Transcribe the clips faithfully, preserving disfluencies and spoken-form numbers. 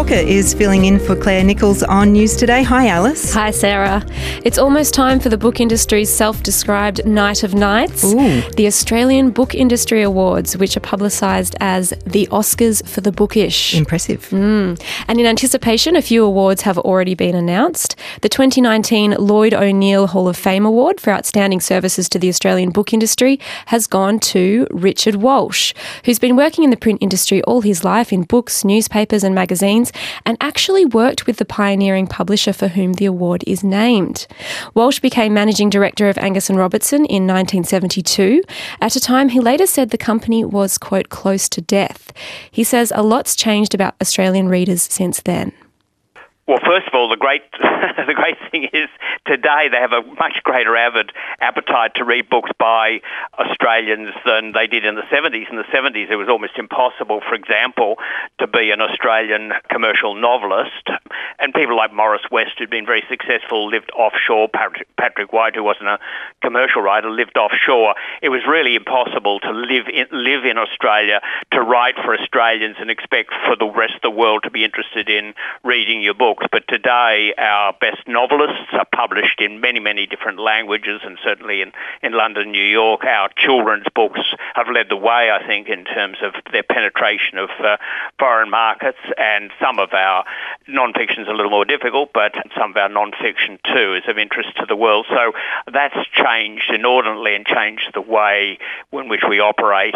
Walker is filling in for Claire Nichols on News Today. Hi, Alice. Hi, Sarah. It's almost time for the book industry's self-described Night of Nights, Ooh. the Australian Book Industry Awards, which are publicised as the Oscars for the bookish. Impressive. Mm. And in anticipation, a few awards have already been announced. The twenty nineteen Lloyd O'Neill Hall of Fame Award for outstanding services to the Australian book industry has gone to Richard Walsh, who's been working in the print industry all his life in books, newspapers and magazines, and actually worked with the pioneering publisher for whom the award is named. Walsh became managing director of Angus and Robertson in nineteen seventy-two, at a time he later said the company was, quote, close to death. He says a lot's changed about Australian readers since then. Well, first of all, the great the great thing is today they have a much greater avid appetite to read books by Australians than they did in the seventies. In the seventies, it was almost impossible, for example, to be an Australian commercial novelist. And people like Morris West, who'd been very successful, lived offshore. Patrick, Patrick White, who wasn't a commercial writer, lived offshore. It was really impossible to live in, live in Australia, to write for Australians and expect for the rest of the world to be interested in reading your book. But today, our best novelists are published in many, many different languages, and certainly in, in London, New York. Our children's books have led the way, I think, in terms of their penetration of uh, foreign markets, and some of our non-fiction is a little more difficult, but some of our non-fiction too is of interest to the world. So that's changed inordinately and changed the way in which we operate.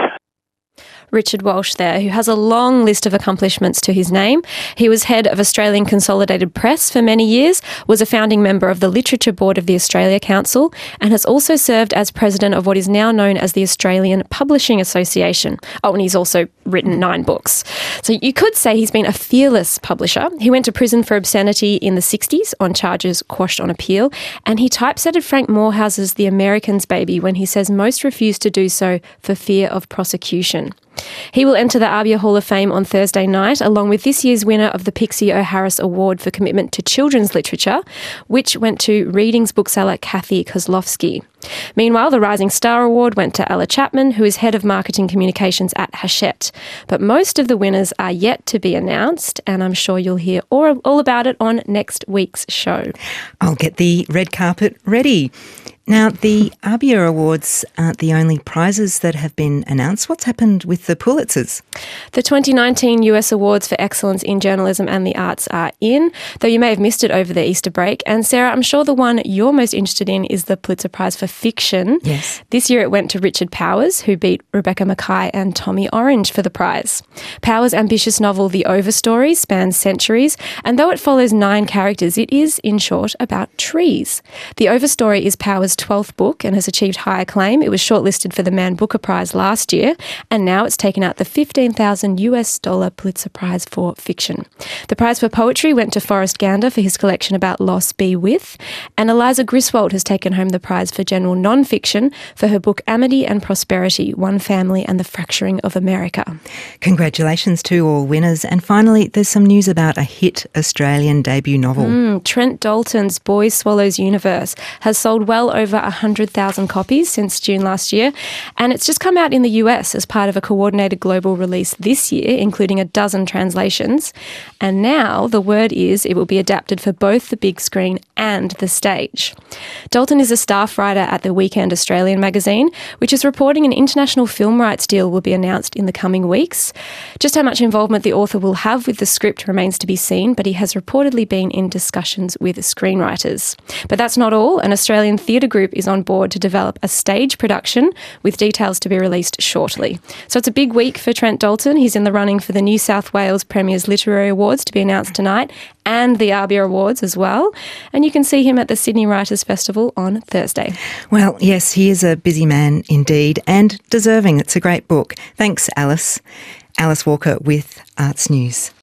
Richard Walsh there, who has a long list of accomplishments to his name. He was head of Australian Consolidated Press for many years, was a founding member of the Literature Board of the Australia Council, and has also served as president of what is now known as the Australian Publishing Association. Oh, and he's also written nine books. So you could say he's been a fearless publisher. He went to prison for obscenity in the sixties on charges quashed on appeal, and he typesetted Frank Morehouse's The American's Baby when he says most refused to do so for fear of prosecution. He will enter the ABIA Hall of Fame on Thursday night, along with this year's winner of the Pixie O'Harris Award for Commitment to Children's Literature, which went to Readings bookseller Kathy Kozlowski. Meanwhile, the Rising Star Award went to Ella Chapman, who is head of marketing communications at Hachette. But most of the winners are yet to be announced, and I'm sure you'll hear all, all about it on next week's show. I'll get the red carpet ready. Now, the ABIA Awards aren't the only prizes that have been announced. What's happened with the Pulitzers? The twenty nineteen U S Awards for Excellence in Journalism and the Arts are in, though you may have missed it over the Easter break. And Sarah, I'm sure the one you're most interested in is the Pulitzer Prize for Fiction. Yes. This year it went to Richard Powers, who beat Rebecca Mackay and Tommy Orange for the prize. Powers' ambitious novel The Overstory spans centuries, and though it follows nine characters, it is, in short, about trees. The Overstory is Powers' twelfth book and has achieved high acclaim. It was shortlisted for the Man Booker Prize last year, and now it's taken out the fifteen thousand US dollar Pulitzer Prize for Fiction. The prize for poetry went to Forrest Gander for his collection about loss be with, and Eliza Griswold has taken home the prize for general non-fiction for her book Amity and Prosperity, One Family and the Fracturing of America. Congratulations to all winners. And finally, there's some news about a hit Australian debut novel. Mm, Trent Dalton's Boys Swallows Universe has sold well over one hundred thousand copies since June last year, and it's just come out in the U S as part of a coordinated global release this year, including a dozen translations. And now the word is it will be adapted for both the big screen and the stage. Dalton is a staff writer at the Weekend Australian magazine, which is reporting an international film rights deal will be announced in the coming weeks. Just how much involvement the author will have with the script remains to be seen, but he has reportedly been in discussions with screenwriters. But that's not all. An Australian theatre group is on board to develop a stage production with details to be released shortly. So it's a big week for Trent Dalton. He's in the running for the New South Wales Premier's Literary Awards to be announced tonight, and the ABIA Awards as well. And you can see him at the Sydney Writers' Festival on Thursday. Well, yes, he is a busy man indeed, and deserving. It's a great book. Thanks, Alice. Alice Walker with Arts News.